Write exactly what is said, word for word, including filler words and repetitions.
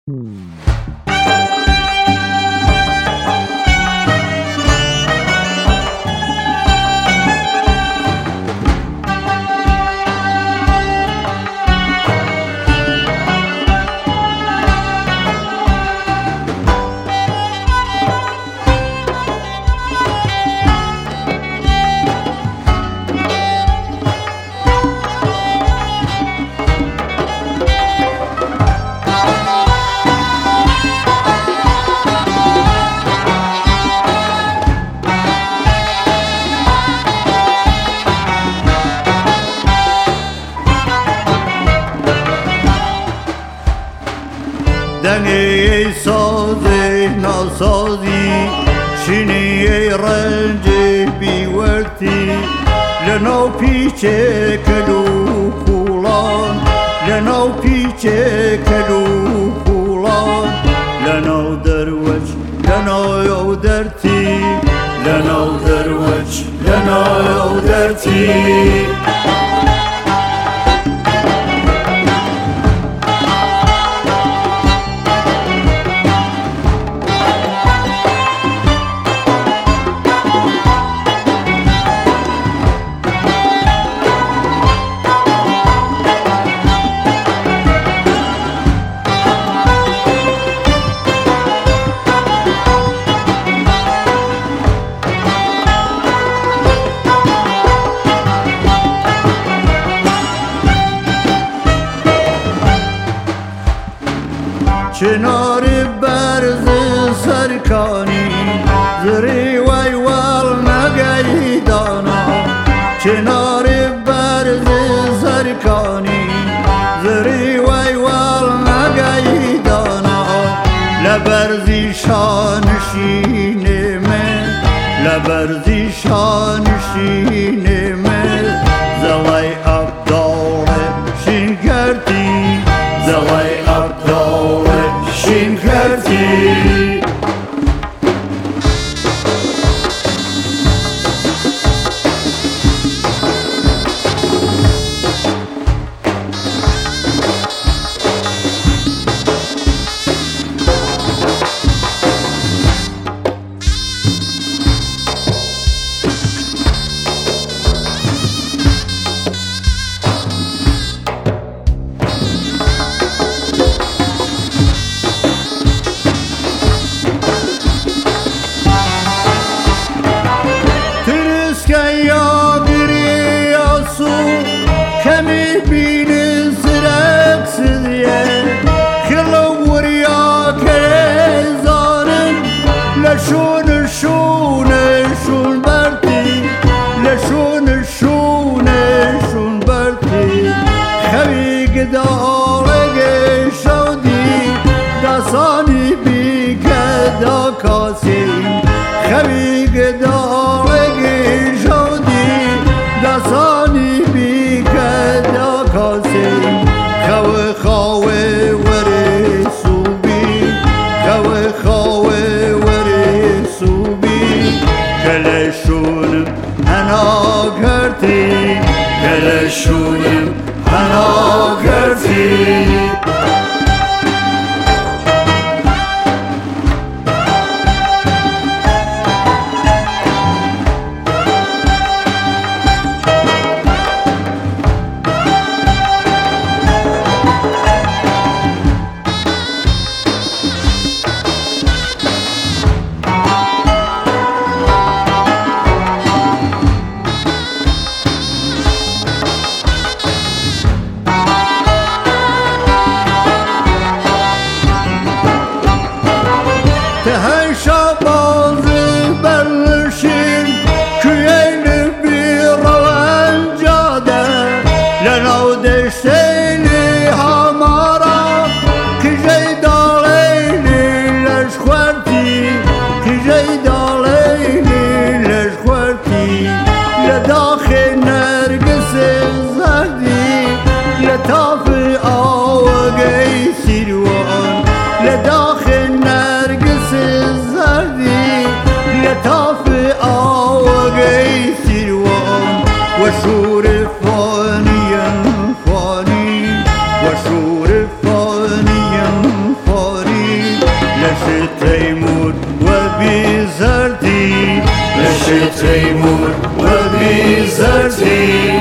دنی سازی ناسازی شینی رنج بیورتی لنو پیچه کلو کولان لنو پیچه کلو کولان لنو دروچ لنو یو درتی لنو دروچ لنو یو درتی چنار برز سرکانی زری وی وال نگیدانا چنار برز سرکانی زری وی وال نگیدانا لبرزی شانشین من لبرزی شانشین من زلای عبدال شین کردی زلای عبدال شین کردی کمی بین سرک سدیه خلو وریا که زارن لشون شون شون برتی لشون شون شون برتی خوی گدالگ شودی دستانی بی کدا کاسی خوی گدالگ شودی دستانی بی کدا کاسی خوی خوی وری سوبی خوی خوی وری سوبی کلشونم هنا کرتی کلشونم هنا کرتی وشور فانيا فاني وشور فانيا فاني زردی لش تیمور و بی زردی